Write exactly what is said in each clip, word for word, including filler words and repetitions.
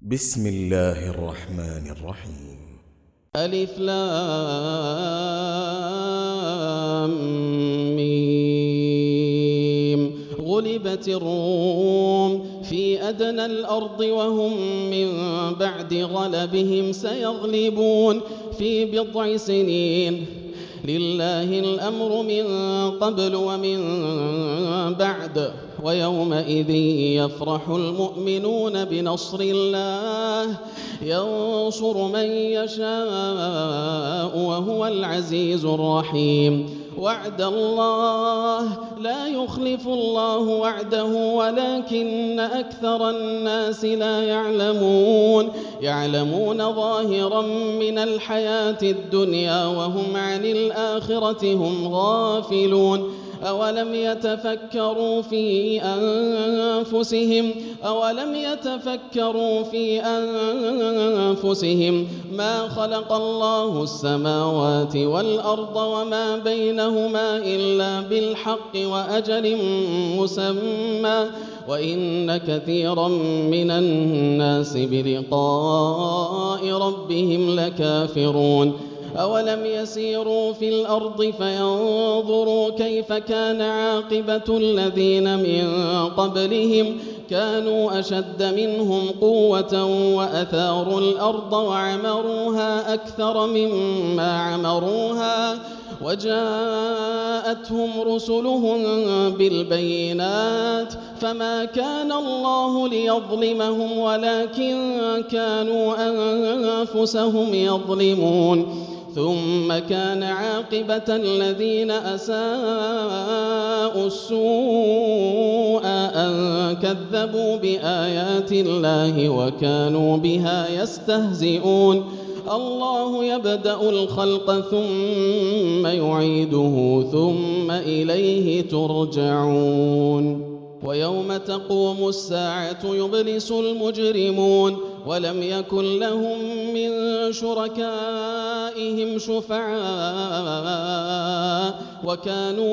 بسم الله الرحمن الرحيم. ألف لام ميم. غلبت الروم في أدنى الأرض وهم من بعد غلبهم سيغلبون في بضع سنين. لله الأمر من قبل ومن بعد ويومئذ يفرح المؤمنون بنصر الله ينصر من يشاء وهو العزيز الرحيم. وعد الله لا يخلف الله وعده ولكن أكثر الناس لا يعلمون يعلمون ظاهرا من الحياة الدنيا وهم عن الآخرة هم غافلون. أولم يتفكروا في أنفسهم أولم يتفكروا في أنفسهم ما خلق الله السماوات والأرض وما بينهما إلا بالحق وأجل مسمى وإن كثيرا من الناس بلقاء ربهم لكافرون. أولم يسيروا في الأرض فينظروا كيف كان عاقبة الذين من قبلهم كانوا أشد منهم قوة وأثاروا الأرض وعمروها أكثر مما عمروها وجاءتهم رسلهم بالبينات فما كان الله ليظلمهم ولكن كانوا أنفسهم يظلمون. ثم كان عاقبة الذين أساءوا السوء أن كذبوا بآيات الله وكانوا بها يستهزئون. الله يبدأ الخلق ثم يعيده ثم إليه ترجعون. ويوم تقوم الساعة يبلس المجرمون ولم يكن لهم من شركائهم شفعاء وكانوا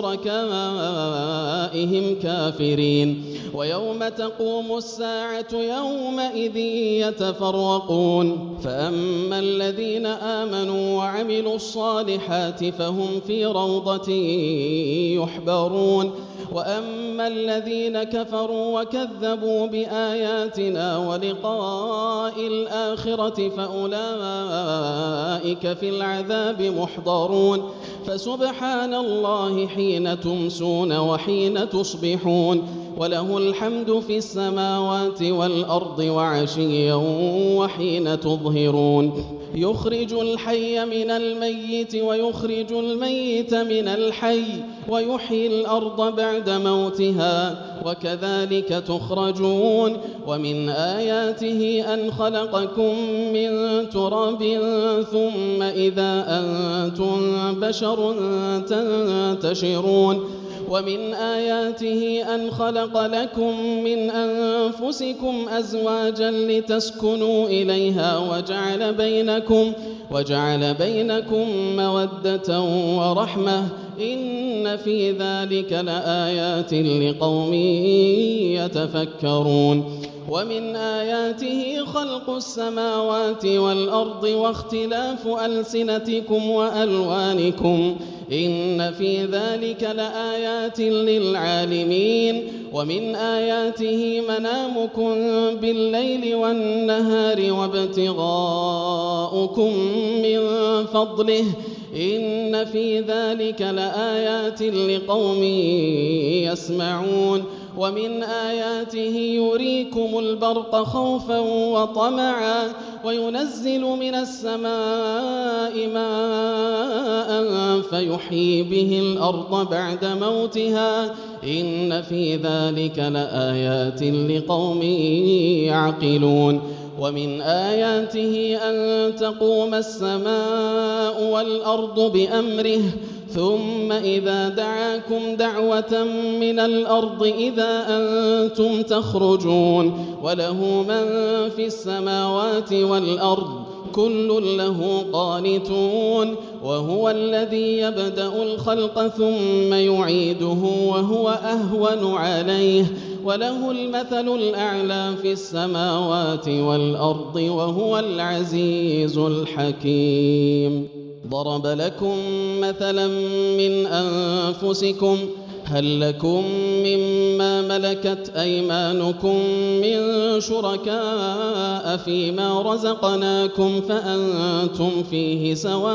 بشركائهم كافرين. ويوم تقوم الساعة يومئذ يتفرقون فأما الذين آمنوا وعملوا الصالحات فهم في روضة يحبرون وأما الذين كفروا وكذبوا بآياتنا ولقاء الآخرة فأولئك في العذاب محضرون. فسبحان الله حين تمسون وحين تصبحون وله الحمد في السماوات والأرض وعشيا وحين تظهرون. يخرج الحي من الميت ويخرج الميت من الحي ويحيي الأرض بعد موتها وكذلك تخرجون. ومن آياته أن خلقكم من تراب ثم إذا أنتم بشر تنتشرون. ومن آياته أن خلق لكم من أنفسكم أزواجا لتسكنوا إليها وجعل بينكم وجعل بينكم مودة ورحمة إن في ذلك لآيات لقوم يتفكرون. ومن آياته خلق السماوات والأرض واختلاف ألسنتكم وألوانكم إن في ذلك لآيات للعالمين. ومن آياته منامكم بالليل والنهار وابتغاؤكم من فضله إن في ذلك لآيات لقوم يسمعون. ومن آياته يريكم البرق خوفا وطمعا وينزل من السماء ماء فيحيي به الأرض بعد موتها إن في ذلك لآيات لقوم يعقلون. ومن آياته أن تقوم السماء والأرض بأمره ثم إذا دعاكم دعوة من الأرض إذا أنتم تخرجون وله من في السماوات والأرض كل له قانتون وهو الذي يبدأ الخلق ثم يعيده وهو أهون عليه وله المثل الأعلى في السماوات والأرض وهو العزيز الحكيم. ضرب لكم مثلا من أنفسكم هل لكم مما ملكت أيمانكم من شركاء فيما رزقناكم فأنتم فيه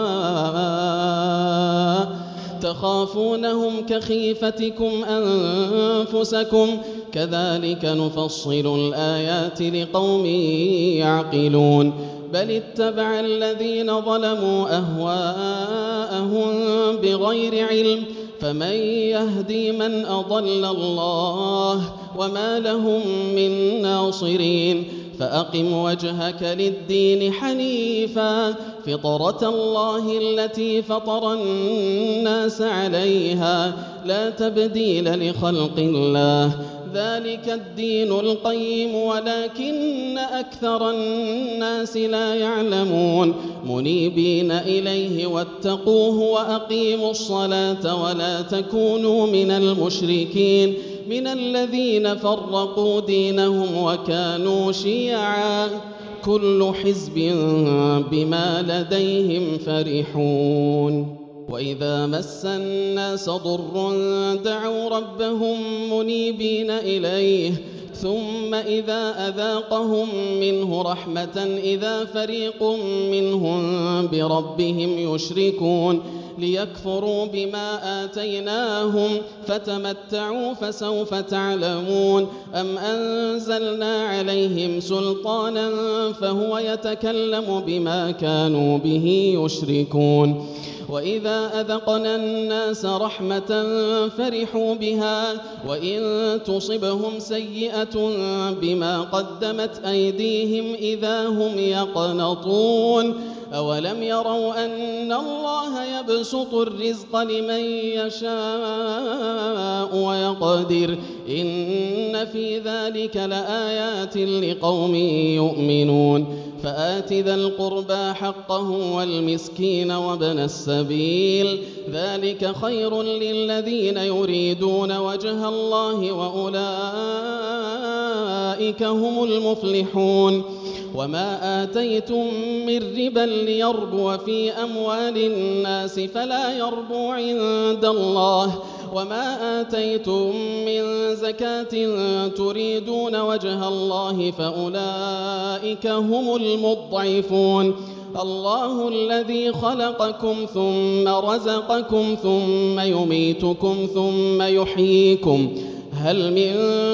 سواء تخافونهم كخيفتكم أنفسكم كذلك نفصل الآيات لقوم يعقلون بل اتبع الذين ظلموا أهواءهم بغير علم فمن يهدي من أضل الله وما لهم من ناصرين فأقم وجهك للدين حنيفا فطرة الله التي فطر الناس عليها لا تبديل لخلق الله ذلك الدين القيم ولكن أكثر الناس لا يعلمون منيبين إليه واتقوه وأقيموا الصلاة ولا تكونوا من المشركين من الذين فرقوا دينهم وكانوا شيعا كل حزب بما لديهم فرحون وإذا مس الناس ضر دعوا ربهم منيبين إليه ثم إذا أذاقهم منه رحمة إذا فريق منهم بربهم يشركون ليكفروا بما آتيناهم فتمتعوا فسوف تعلمون أم أنزلنا عليهم سلطانا فهو يتكلم بما كانوا به يشركون وإذا أذقنا الناس رحمة فرحوا بها وإن تصبهم سيئة بما قدمت أيديهم إذا هم يقنطون أولم يروا أن الله يبسط الرزق لمن يشاء ويقدر إن في ذلك لآيات لقوم يؤمنون فآت ذا القربى حقه والمسكين وابن السبيل ذلك خير للذين يريدون وجه الله وأولئك هم المفلحون وما آتيتم من ربا ليربو في أموال الناس فلا يربو عند الله وما آتيتم من زكاة تريدون وجه الله فأولئك هم المضعفون الله الذي خلقكم ثم رزقكم ثم يميتكم ثم يحييكم هل من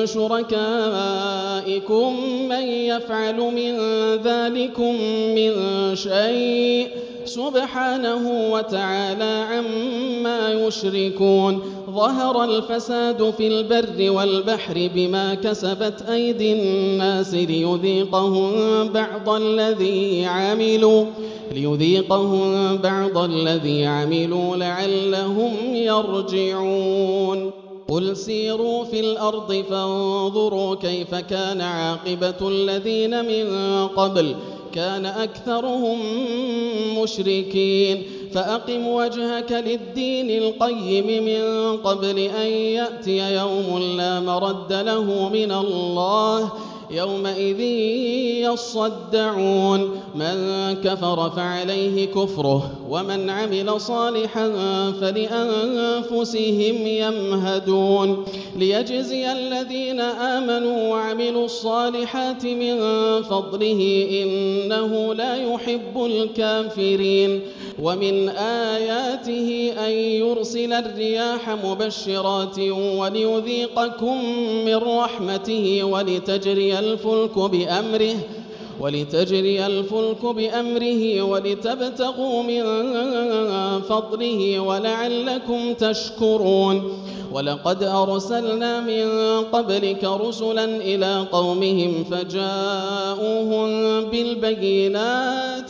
شركائكم من يفعل من ذلكم من شيء سبحانه وتعالى عما يشركون ظهر الفساد في البر والبحر بما كسبت أيدي الناس ليذيقهم بعض الذي عملوا ليذيقهم بعض الذي عملوا لعلهم يرجعون قل سيروا في الأرض فانظروا كيف كان عاقبة الذين من قبل كان أكثرهم مشركين فأقم وجهك للدين القيم من قبل أن يأتي يوم لا مرد له من الله يومئذ يصدعون من كفر فعليه كفره ومن عمل صالحا فلأنفسهم يمهدون ليجزي الذين آمنوا وعملوا الصالحات من فضله إنه لا يحب الكافرين ومن آياته أن يرسل الرياح مبشرات وليذيقكم من رحمته ولتجري الفلك بأمره ولتجري الفلك بأمره ولتبتغوا من فضله ولعلكم تشكرون ولقد أرسلنا من قبلك رسلا إلى قومهم فجاءوهم بالبينات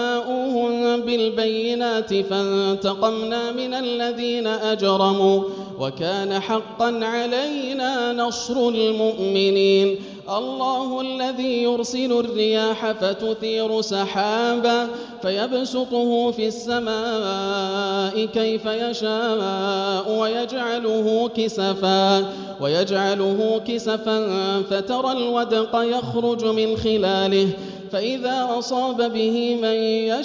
فجاءوهم بالبينات فانتقمنا من الذين أجرموا وكان حقا علينا نصر المؤمنين. الله الذي يرسل الرياح فتثير سحابا فيبسطه في السماء كيف يشاء ويجعله كسفا ويجعله كسفا فترى الودق يخرج من خلاله فإذا أصاب به من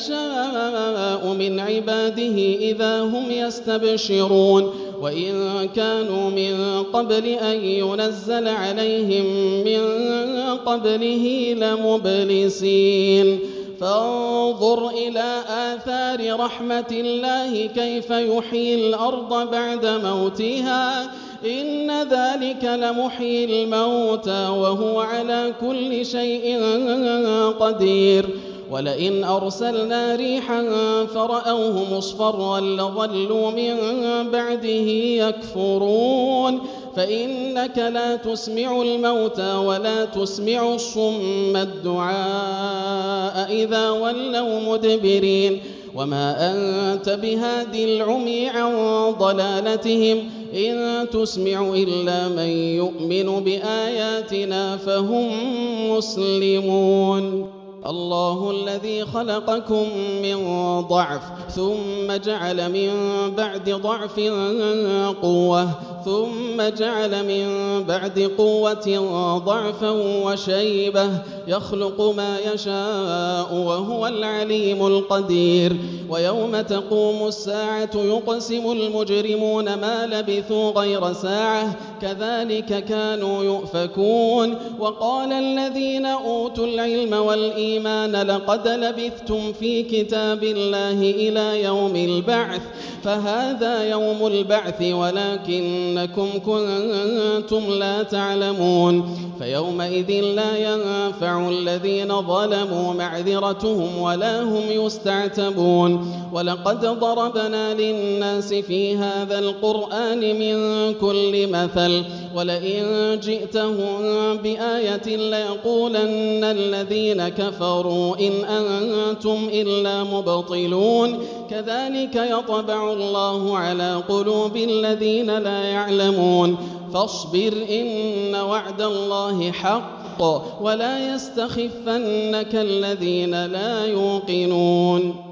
يشاء من عباده إذا هم يستبشرون. وإن كانوا من قبل أن ينزل عليهم من قبله لمبلسين. فانظر إلى آثار رحمة الله كيف يحيي الأرض بعد موتها إن ذلك لمحيي الموتى وهو على كل شيء قدير. ولئن أرسلنا ريحا فرأوه مصفرا لظلوا من بعده يكفرون. فإنك لا تسمع الموتى ولا تسمع الصم الدعاء إذا ولوا مدبرين. وما أنت بهادي العمي عن ضلالتهم إن تسمع إلا من يؤمن بآياتنا فهم مسلمون. الله الذي خلقكم من ضعف ثم جعل من بعد ضعف قوة ثم جعل من بعد قوة ضعفا وشيبة يخلق ما يشاء وهو العليم القدير. ويوم تقوم الساعة يقسم المجرمون ما لبثوا غير ساعة كذلك كانوا يؤفكون. وقال الذين أوتوا العلم والإيمان لقد لبثتم في كتاب الله إلى يوم البعث فهذا يوم البعث ولكنكم كنتم لا تعلمون. فيومئذ لا ينفع الذين ظلموا معذرتهم ولا هم يستعتبون. ولقد ضربنا للناس في هذا القرآن من كل مثل ولئن جئتهم بآية ليقولن الذين كفروا إن أنتم إلا مبطلون. كذلك يطبع الله على قلوب الذين لا يعلمون. فاصبر إن وعد الله حق ولا يستخفنك الذين لا يوقنون.